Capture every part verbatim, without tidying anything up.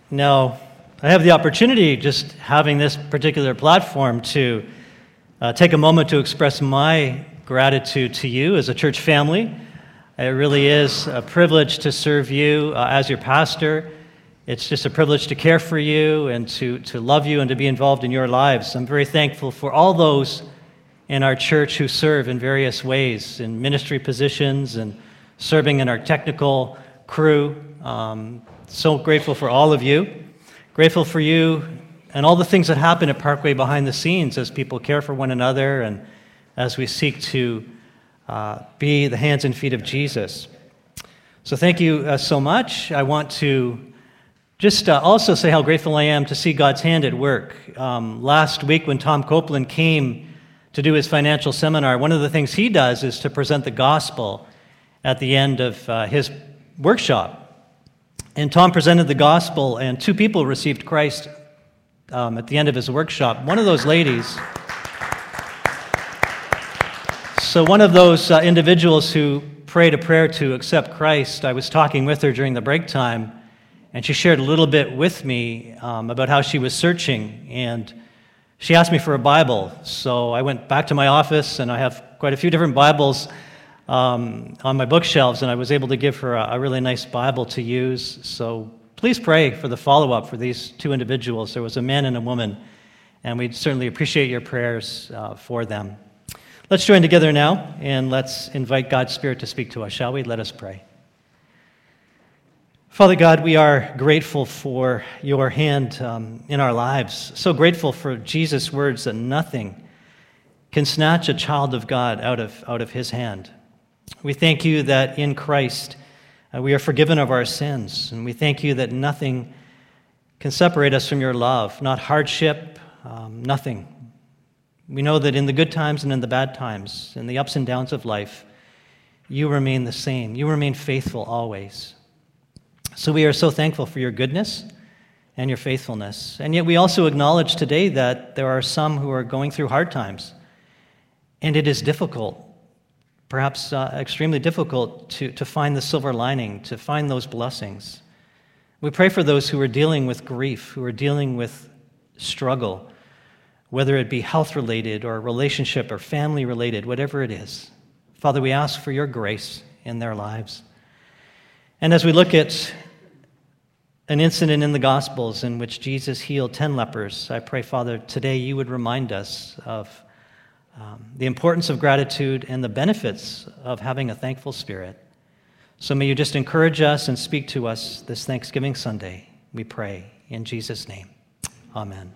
Now, I have the opportunity, just having this particular platform, to uh, take a moment to express my gratitude to you as a church family. It really is a privilege to serve you uh, as your pastor. It's just a privilege to care for you and to, to love you and to be involved in your lives. I'm very thankful for all those in our church who serve in various ways, in ministry positions and serving in our technical crew. Um, so grateful for all of you. Grateful for you and all the things that happen at Parkway behind the scenes as people care for one another and as we seek to uh, be the hands and feet of Jesus. So thank you uh, so much. I want to just uh, also say how grateful I am to see God's hand at work. Um, last week when Tom Copeland came to do his financial seminar, one of the things he does is to present the gospel at the end of uh, his workshop. And Tom presented the gospel, and two people received Christ um, at the end of his workshop. One of those ladies, so one of those uh, individuals who prayed a prayer to accept Christ, I was talking with her during the break time, and she shared a little bit with me um, about how she was searching, and she asked me for a Bible. So I went back to my office, and I have quite a few different Bibles Um, on my bookshelves, and I was able to give her a, a really nice Bible to use. So please pray for the follow-up for these two individuals. There was a man and a woman, and we'd certainly appreciate your prayers uh, for them. Let's join together now, and let's invite God's Spirit to speak to us, shall we? Let us pray. Father God, we are grateful for your hand um, in our lives. So grateful for Jesus' words that nothing can snatch a child of God out of, out of his hand. We thank you that in Christ uh, we are forgiven of our sins, and we thank you that nothing can separate us from your love, not hardship, um, nothing. We know that in the good times and in the bad times, in the ups and downs of life, you remain the same. You remain faithful always. So we are so thankful for your goodness and your faithfulness. And yet we also acknowledge today that there are some who are going through hard times, and it is difficult. Perhaps uh, extremely difficult to, to find the silver lining, to find those blessings. We pray for those who are dealing with grief, who are dealing with struggle, whether it be health-related or relationship or family-related, whatever it is. Father, we ask for your grace in their lives. And as we look at an incident in the Gospels in which Jesus healed ten lepers, I pray, Father, today you would remind us of Um, the importance of gratitude and the benefits of having a thankful spirit. So may you just encourage us and speak to us this Thanksgiving Sunday, we pray in Jesus' name. Amen.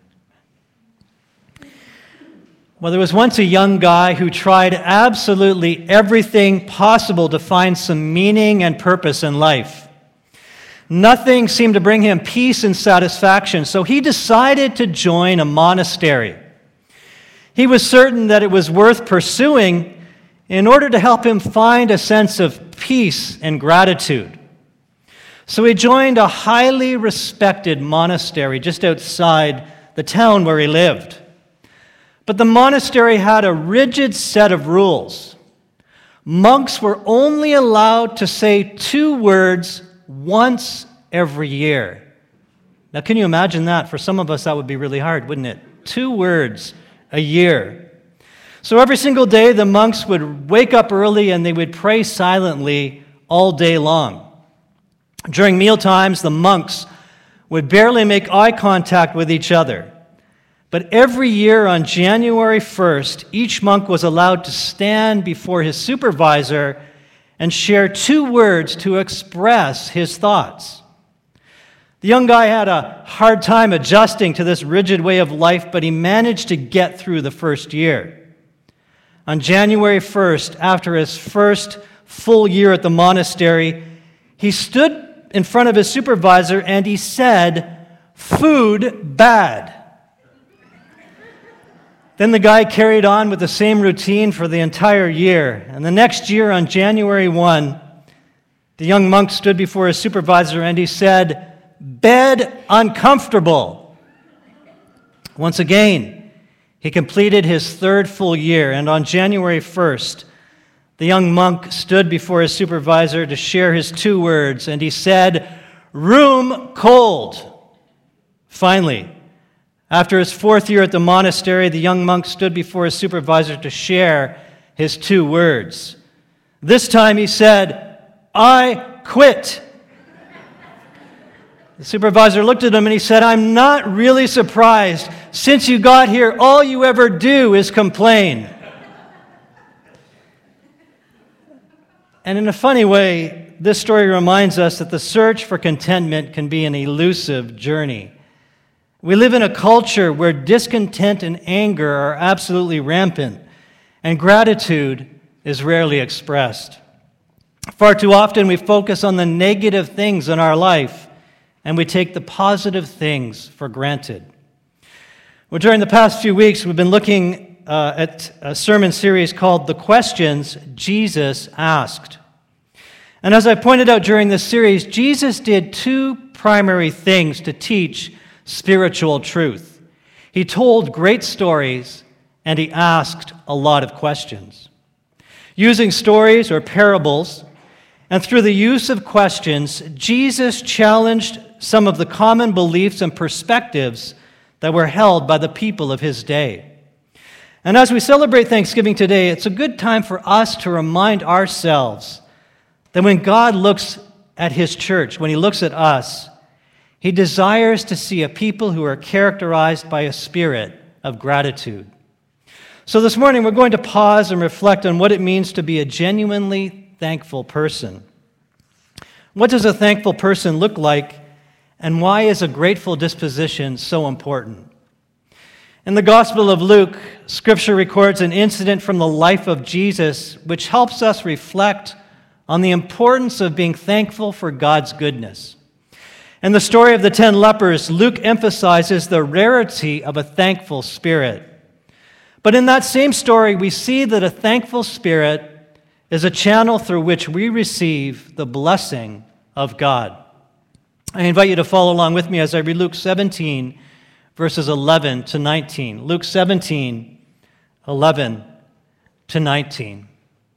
Well, there was once a young guy who tried absolutely everything possible to find some meaning and purpose in life. Nothing seemed to bring him peace and satisfaction, so he decided to join a monastery. He was certain that it was worth pursuing in order to help him find a sense of peace and gratitude. So he joined a highly respected monastery just outside the town where he lived. But the monastery had a rigid set of rules. Monks were only allowed to say two words once every year. Now, can you imagine that? For some of us, that would be really hard, wouldn't it? Two words a year. So every single day, the monks would wake up early and they would pray silently all day long. During meal times, the monks would barely make eye contact with each other. But every year on January first, each monk was allowed to stand before his supervisor and share two words to express his thoughts. The young guy had a hard time adjusting to this rigid way of life, but he managed to get through the first year. On January first, after his first full year at the monastery, he stood in front of his supervisor and he said, "Food bad." Then the guy carried on with the same routine for the entire year. And the next year, on January first, the young monk stood before his supervisor and he said, "Bed uncomfortable." Once again, he completed his third full year, and on January first, the young monk stood before his supervisor to share his two words, and he said, room cold. Finally, after his fourth year at the monastery, the young monk stood before his supervisor to share his two words. This time he said, "I quit." The supervisor looked at him and he said, "I'm not really surprised. Since you got here, all you ever do is complain." And in a funny way, this story reminds us that the search for contentment can be an elusive journey. We live in a culture where discontent and anger are absolutely rampant, and gratitude is rarely expressed. Far too often we focus on the negative things in our life, and we take the positive things for granted. Well, during the past few weeks, we've been looking uh, at a sermon series called The Questions Jesus Asked. And as I pointed out during this series, Jesus did two primary things to teach spiritual truth. He told great stories, and he asked a lot of questions. Using stories or parables, and through the use of questions, Jesus challenged some of the common beliefs and perspectives that were held by the people of his day. And as we celebrate Thanksgiving today, it's a good time for us to remind ourselves that when God looks at his church, when he looks at us, he desires to see a people who are characterized by a spirit of gratitude. So this morning, we're going to pause and reflect on what it means to be a genuinely thankful person. What does a thankful person look like, and why is a grateful disposition so important? In the Gospel of Luke, Scripture records an incident from the life of Jesus which helps us reflect on the importance of being thankful for God's goodness. In the story of the ten lepers, Luke emphasizes the rarity of a thankful spirit. But in that same story, we see that a thankful spirit is a channel through which we receive the blessing of God. I invite you to follow along with me as I read Luke seventeen, verses eleven to nineteen. Luke seventeen, eleven to nineteen.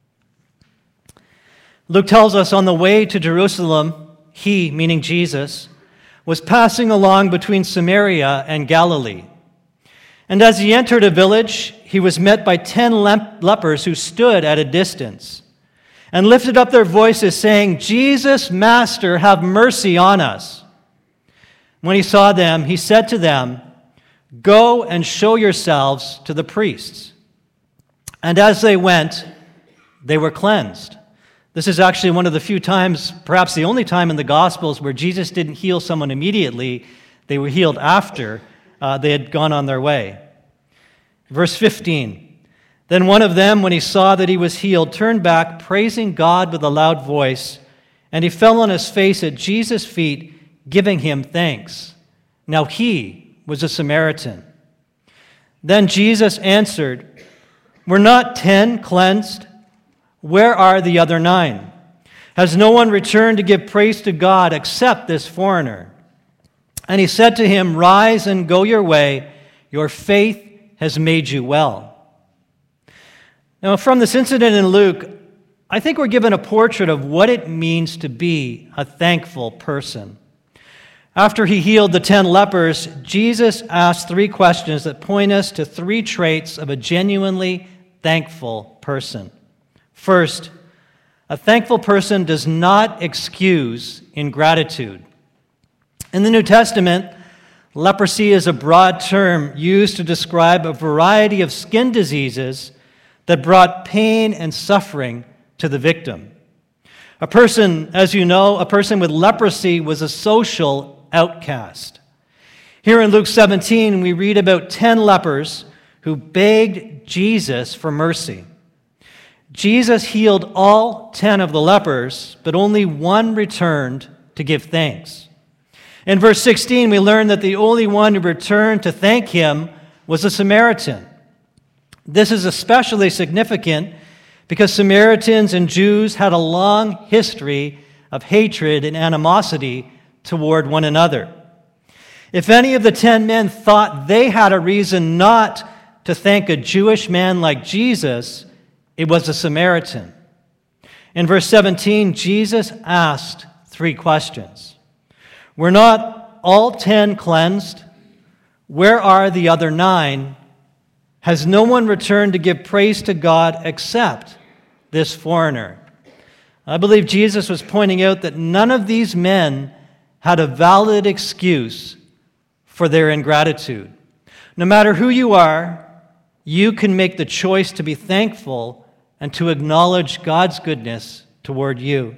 Luke tells us on the way to Jerusalem, he, meaning Jesus, was passing along between Samaria and Galilee. And as he entered a village, he was met by ten lepers who stood at a distance and lifted up their voices, saying, "Jesus, Master, have mercy on us." When he saw them, he said to them, "Go and show yourselves to the priests." And as they went, they were cleansed. This is actually one of the few times, perhaps the only time in the Gospels, where Jesus didn't heal someone immediately. They were healed after uh, they had gone on their way. Verse fifteen, then one of them, when he saw that he was healed, turned back, praising God with a loud voice, and he fell on his face at Jesus' feet, giving him thanks. Now he was a Samaritan. Then Jesus answered, "Were not ten cleansed? Where are the other nine? Has no one returned to give praise to God except this foreigner?" And he said to him, "Rise and go your way. Your faith has made you well." Now, from this incident in Luke, I think we're given a portrait of what it means to be a thankful person. After he healed the ten lepers, Jesus asked three questions that point us to three traits of a genuinely thankful person. First, a thankful person does not excuse ingratitude. In the New Testament, leprosy is a broad term used to describe a variety of skin diseases that brought pain and suffering to the victim. A person, as you know, a person with leprosy was a social outcast. Here in Luke seventeen, we read about ten lepers who begged Jesus for mercy. Jesus healed all ten of the lepers, but only one returned to give thanks. In verse sixteen, we learn that the only one who returned to thank him was a Samaritan. This is especially significant because Samaritans and Jews had a long history of hatred and animosity toward one another. If any of the ten men thought they had a reason not to thank a Jewish man like Jesus, it was a Samaritan. In verse seventeen, Jesus asked three questions. Were not all ten cleansed? Where are the other nine? Has no one returned to give praise to God except this foreigner?" I believe Jesus was pointing out that none of these men had a valid excuse for their ingratitude. No matter who you are, you can make the choice to be thankful and to acknowledge God's goodness toward you.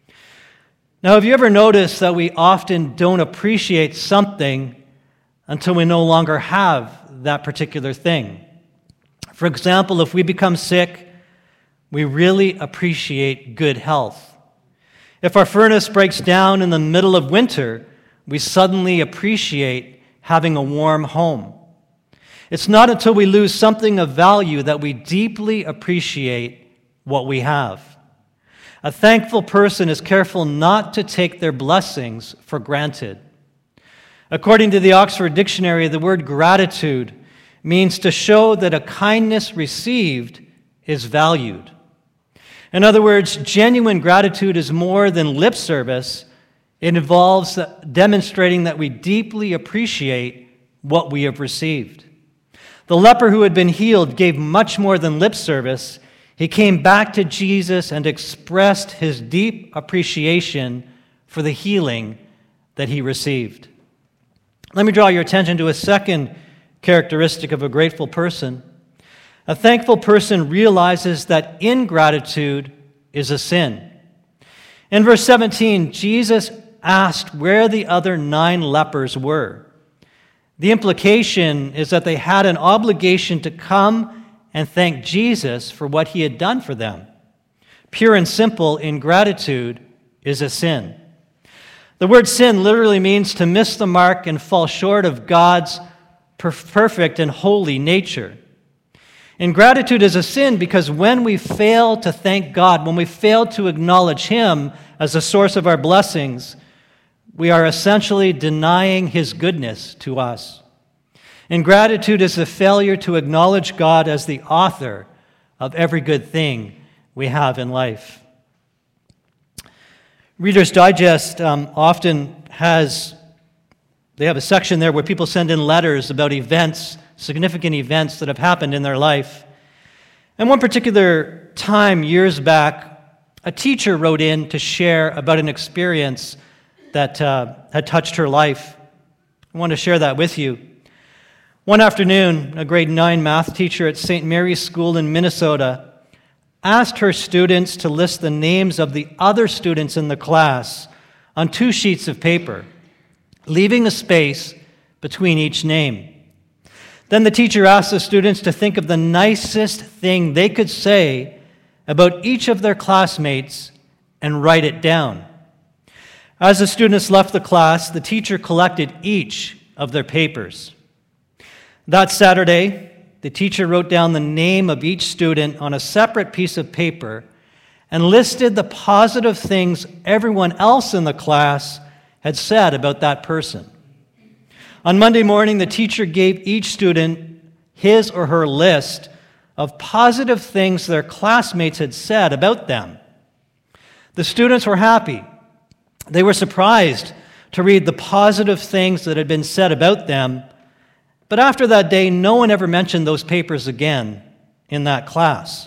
Now, have you ever noticed that we often don't appreciate something until we no longer have that particular thing? For example, if we become sick, we really appreciate good health. If our furnace breaks down in the middle of winter, we suddenly appreciate having a warm home. It's not until we lose something of value that we deeply appreciate what we have. A thankful person is careful not to take their blessings for granted. According to the Oxford Dictionary, the word gratitude means to show that a kindness received is valued. In other words, genuine gratitude is more than lip service. It involves demonstrating that we deeply appreciate what we have received. The leper who had been healed gave much more than lip service. He came back to Jesus and expressed his deep appreciation for the healing that he received. Let me draw your attention to a second characteristic of a grateful person. A thankful person realizes that ingratitude is a sin. In verse seventeen, Jesus asked where the other nine lepers were. The implication is that they had an obligation to come and thank Jesus for what he had done for them. Pure and simple, ingratitude is a sin. The word sin literally means to miss the mark and fall short of God's perfect and holy nature. Ingratitude is a sin because when we fail to thank God, when we fail to acknowledge him as the source of our blessings, we are essentially denying his goodness to us. Ingratitude is the failure to acknowledge God as the author of every good thing we have in life. Reader's Digest um, often has, they have a section there where people send in letters about events, significant events that have happened in their life. And one particular time, years back, a teacher wrote in to share about an experience that uh, had touched her life. I want to share that with you. One afternoon, a grade nine math teacher at Saint Mary's School in Minnesota asked her students to list the names of the other students in the class on two sheets of paper, leaving a space between each name. Then the teacher asked the students to think of the nicest thing they could say about each of their classmates and write it down. As the students left the class, the teacher collected each of their papers. That Saturday, the teacher wrote down the name of each student on a separate piece of paper and listed the positive things everyone else in the class had said about that person. On Monday morning, the teacher gave each student his or her list of positive things their classmates had said about them. The students were happy. They were surprised to read the positive things that had been said about them. But after that day, no one ever mentioned those papers again in that class.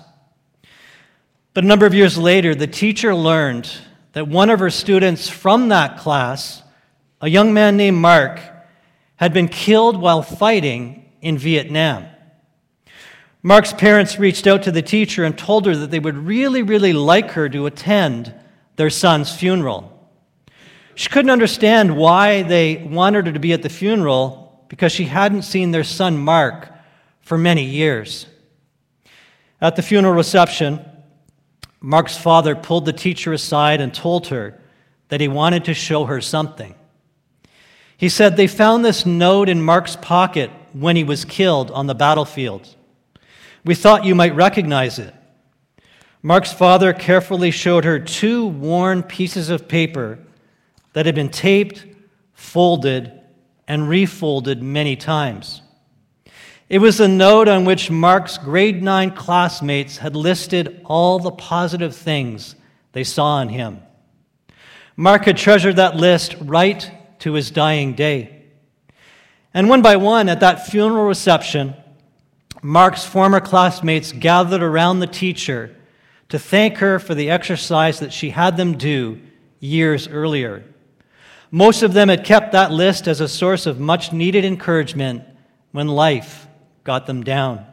But a number of years later, the teacher learned that one of her students from that class, a young man named Mark, had been killed while fighting in Vietnam. Mark's parents reached out to the teacher and told her that they would really, really like her to attend their son's funeral. She couldn't understand why they wanted her to be at the funeral because she hadn't seen their son Mark for many years. At the funeral reception, Mark's father pulled the teacher aside and told her that he wanted to show her something. He said they found this note in Mark's pocket when he was killed on the battlefield. We thought you might recognize it. Mark's father carefully showed her two worn pieces of paper that had been taped, folded, and refolded many times. It was a note on which Mark's grade nine classmates had listed all the positive things they saw in him. Mark had treasured that list right to his dying day. And one by one, at that funeral reception, Mark's former classmates gathered around the teacher to thank her for the exercise that she had them do years earlier. Most of them had kept that list as a source of much-needed encouragement when life got them down.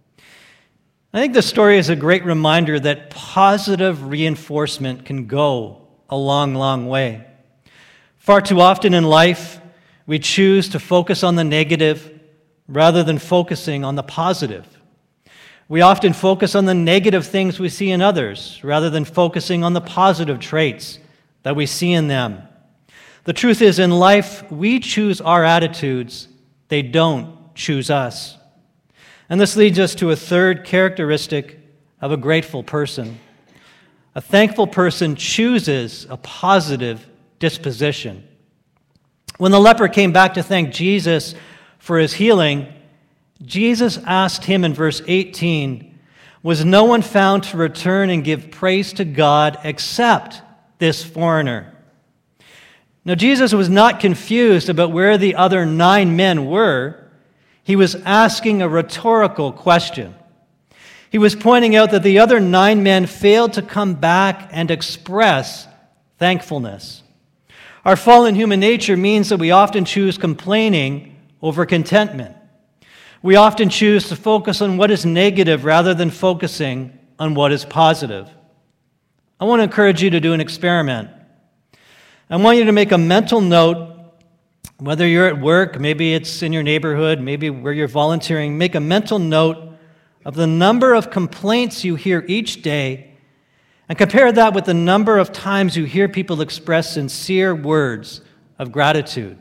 I think this story is a great reminder that positive reinforcement can go a long, long way. Far too often in life, we choose to focus on the negative rather than focusing on the positive. We often focus on the negative things we see in others rather than focusing on the positive traits that we see in them. The truth is, in life, we choose our attitudes. They don't choose us. And this leads us to a third characteristic of a grateful person. A thankful person chooses a positive disposition. When the leper came back to thank Jesus for his healing, Jesus asked him in verse eighteen, "Was no one found to return and give praise to God except this foreigner?" Now, Jesus was not confused about where the other nine men were. He was asking a rhetorical question. He was pointing out that the other nine men failed to come back and express thankfulness. Our fallen human nature means that we often choose complaining over contentment. We often choose to focus on what is negative rather than focusing on what is positive. I want to encourage you to do an experiment. I want you to make a mental note, whether you're at work, maybe it's in your neighborhood, maybe where you're volunteering, make a mental note of the number of complaints you hear each day and compare that with the number of times you hear people express sincere words of gratitude.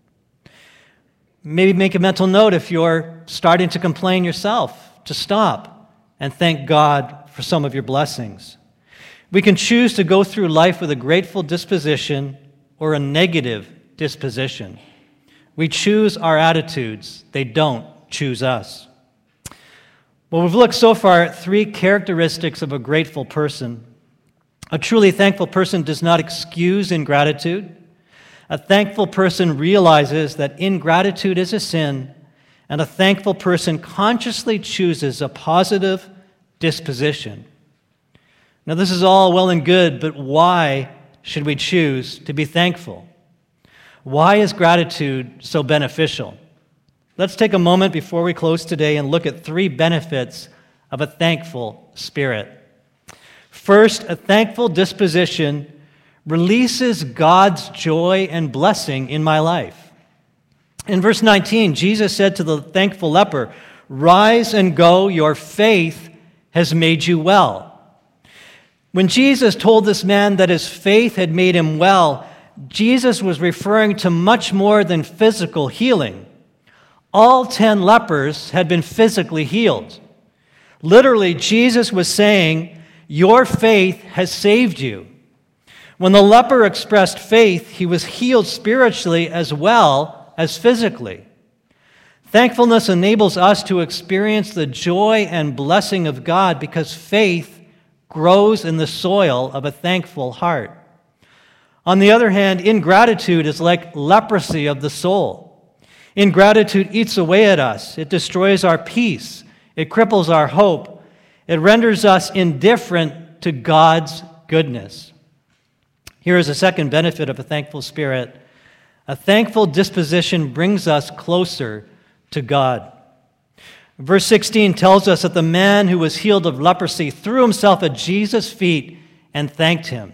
Maybe make a mental note if you're starting to complain yourself, to stop and thank God for some of your blessings. We can choose to go through life with a grateful disposition or a negative disposition. We choose our attitudes. They don't choose us. Well, we've looked so far at three characteristics of a grateful person. A truly thankful person does not excuse ingratitude. A thankful person realizes that ingratitude is a sin, and a thankful person consciously chooses a positive disposition. Now, this is all well and good, but why should we choose to be thankful? Why is gratitude so beneficial? Let's take a moment before we close today and look at three benefits of a thankful spirit. First, a thankful disposition releases God's joy and blessing in my life. In verse nineteen, Jesus said to the thankful leper, "Rise and go, your faith has made you well." When Jesus told this man that his faith had made him well, Jesus was referring to much more than physical healing. All ten lepers had been physically healed. Literally, Jesus was saying, "Your faith has saved you." When the leper expressed faith, he was healed spiritually as well as physically. Thankfulness enables us to experience the joy and blessing of God because faith grows in the soil of a thankful heart. On the other hand, ingratitude is like leprosy of the soul. Ingratitude eats away at us. It destroys our peace. It cripples our hope. It renders us indifferent to God's goodness. Here is a second benefit of a thankful spirit. A thankful disposition brings us closer to God. Verse sixteen tells us that the man who was healed of leprosy threw himself at Jesus' feet and thanked him.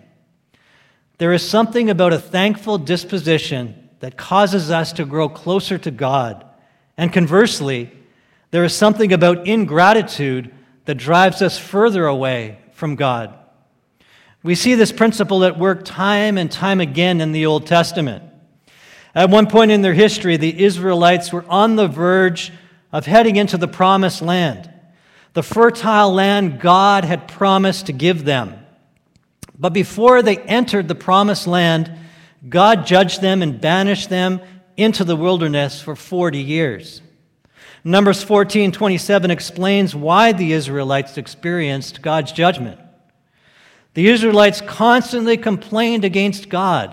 There is something about a thankful disposition that causes us to grow closer to God. And conversely, there is something about ingratitude that drives us further away from God. We see this principle at work time and time again in the Old Testament. At one point in their history, the Israelites were on the verge of heading into the promised land, the fertile land God had promised to give them. But before they entered the promised land, God judged them and banished them into the wilderness for forty years. Numbers fourteen twenty-seven explains why the Israelites experienced God's judgment. The Israelites constantly complained against God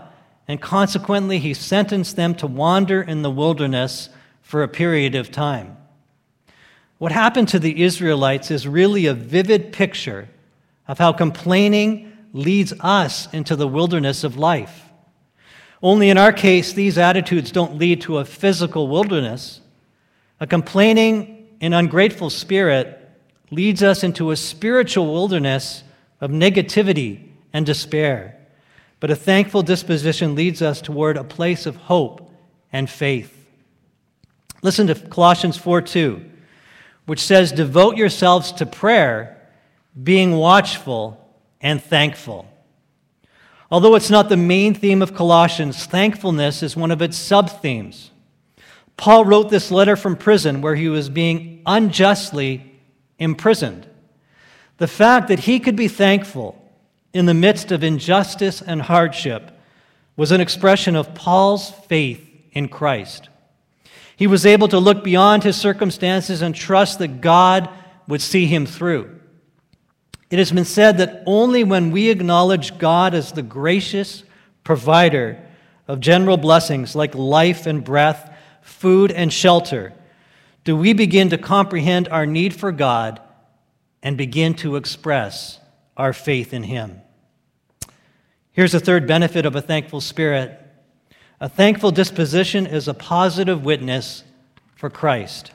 and consequently he sentenced them to wander in the wilderness for a period of time. What happened to the Israelites is really a vivid picture of how complaining leads us into the wilderness of life. Only in our case, these attitudes don't lead to a physical wilderness. A complaining and ungrateful spirit leads us into a spiritual wilderness of negativity and despair. But a thankful disposition leads us toward a place of hope and faith. Listen to Colossians four two, which says, "Devote yourselves to prayer, being watchful and thankful." Although it's not the main theme of Colossians, thankfulness is one of its sub-themes. Paul wrote this letter from prison where he was being unjustly imprisoned. The fact that he could be thankful in the midst of injustice and hardship was an expression of Paul's faith in Christ. He was able to look beyond his circumstances and trust that God would see him through. It has been said that only when we acknowledge God as the gracious provider of general blessings like life and breath, food and shelter, do we begin to comprehend our need for God and begin to express our faith in Him. Here's a third benefit of a thankful spirit. A thankful disposition is a positive witness for Christ.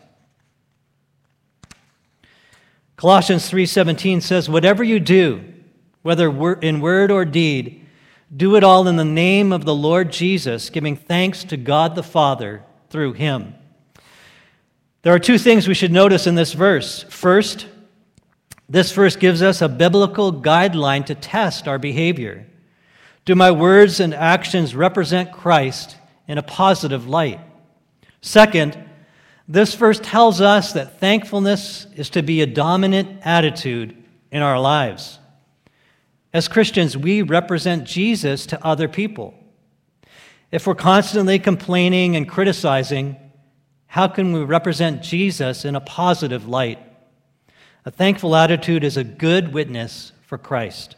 Colossians three seventeen says, "Whatever you do, whether in word or deed, do it all in the name of the Lord Jesus, giving thanks to God the Father through Him." There are two things we should notice in this verse. First, this verse gives us a biblical guideline to test our behavior. Do my words and actions represent Christ in a positive light? Second, this verse tells us that thankfulness is to be a dominant attitude in our lives. As Christians, we represent Jesus to other people. If we're constantly complaining and criticizing, how can we represent Jesus in a positive light? A thankful attitude is a good witness for Christ.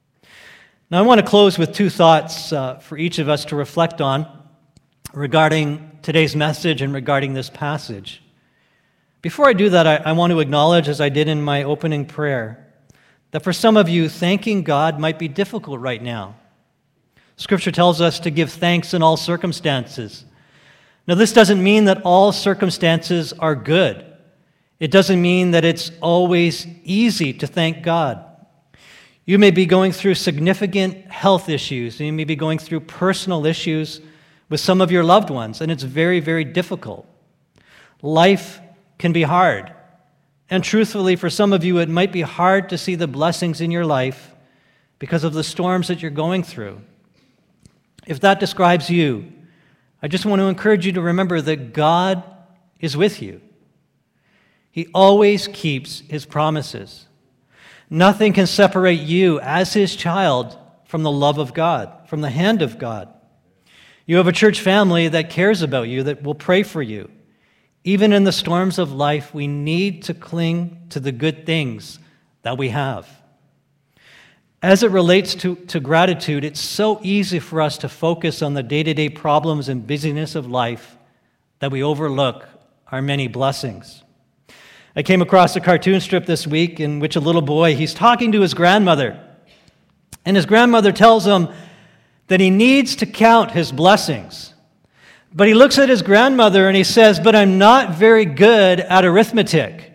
Now, I want to close with two thoughts uh, for each of us to reflect on regarding today's message and regarding this passage. Before I do that, I, I want to acknowledge, as I did in my opening prayer, that for some of you, thanking God might be difficult right now. Scripture tells us to give thanks in all circumstances. Now, this doesn't mean that all circumstances are good. It doesn't mean that it's always easy to thank God. You may be going through significant health issues. You may be going through personal issues with some of your loved ones, and it's very, very difficult. Life can be hard. And truthfully, for some of you, it might be hard to see the blessings in your life because of the storms that you're going through. If that describes you, I just want to encourage you to remember that God is with you. He always keeps His promises. Nothing can separate you as His child from the love of God, from the hand of God. You have a church family that cares about you, that will pray for you. Even in the storms of life, we need to cling to the good things that we have. As it relates to, to gratitude, it's so easy for us to focus on the day-to-day problems and busyness of life that we overlook our many blessings. I came across a cartoon strip this week in which a little boy, he's talking to his grandmother, and his grandmother tells him that he needs to count his blessings. But he looks at his grandmother and he says, "But I'm not very good at arithmetic."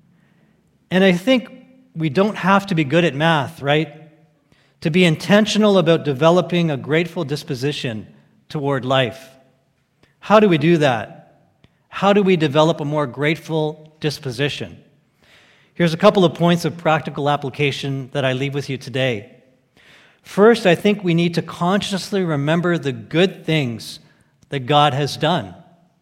And I think we don't have to be good at math, right? To be intentional about developing a grateful disposition toward life. How do we do that? How do we develop a more grateful disposition? Here's a couple of points of practical application that I leave with you today. First, I think we need to consciously remember the good things that God has done.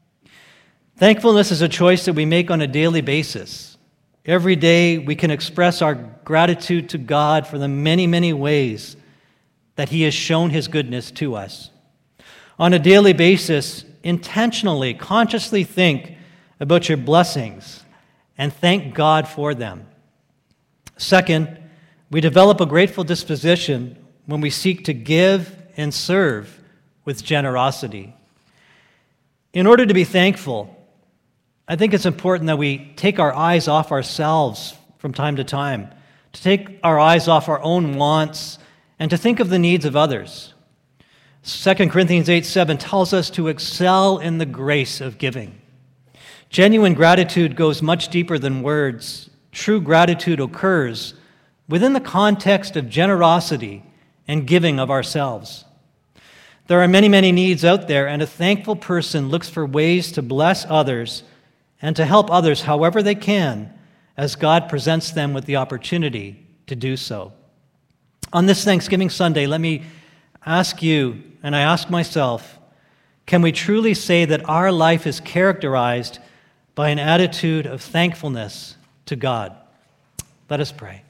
Thankfulness is a choice that we make on a daily basis. Every day we can express our gratitude to God for the many, many ways that He has shown His goodness to us. On a daily basis, intentionally, consciously think about your blessings and thank God for them. Second, we develop a grateful disposition when we seek to give and serve with generosity. In order to be thankful, I think it's important that we take our eyes off ourselves from time to time, to take our eyes off our own wants, and to think of the needs of others. Second Corinthians eight seven tells us to excel in the grace of giving. Genuine gratitude goes much deeper than words. True gratitude occurs within the context of generosity and giving of ourselves. There are many, many needs out there, and a thankful person looks for ways to bless others and to help others however they can as God presents them with the opportunity to do so. On this Thanksgiving Sunday, let me ask you, and I ask myself, can we truly say that our life is characterized by an attitude of thankfulness to God? Let us pray.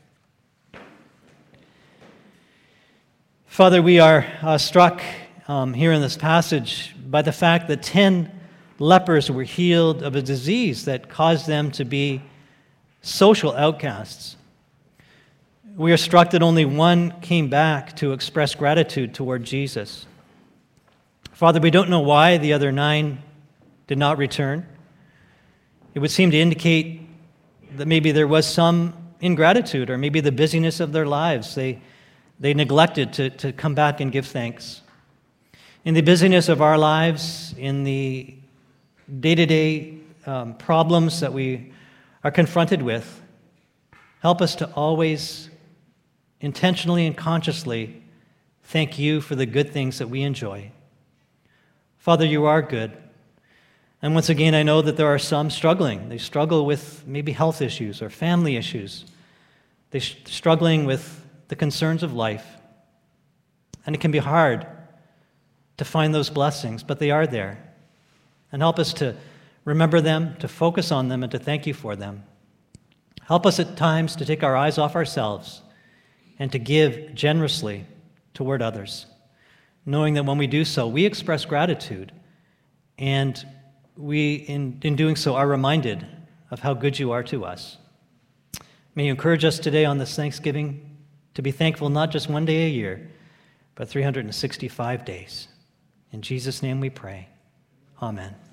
Father, we are uh, struck um, here in this passage by the fact that ten lepers were healed of a disease that caused them to be social outcasts. We are struck that only one came back to express gratitude toward Jesus. Father, we don't know why the other nine did not return. It would seem to indicate that maybe there was some ingratitude, or maybe the busyness of their lives. They, they neglected to, to come back and give thanks. In the busyness of our lives, in the day-to-day um, problems that we are confronted with, help us to always intentionally and consciously thank you for the good things that we enjoy. Father, you are good. And once again, I know that there are some struggling. They struggle with maybe health issues or family issues. They're struggling with the concerns of life. And it can be hard to find those blessings, but they are there. And help us to remember them, to focus on them, and to thank you for them. Help us at times to take our eyes off ourselves and to give generously toward others, knowing that when we do so, we express gratitude, and we, in, in doing so, are reminded of how good you are to us. May you encourage us today on this Thanksgiving to be thankful not just one day a year, but three hundred sixty-five days. In Jesus' name we pray. Amen.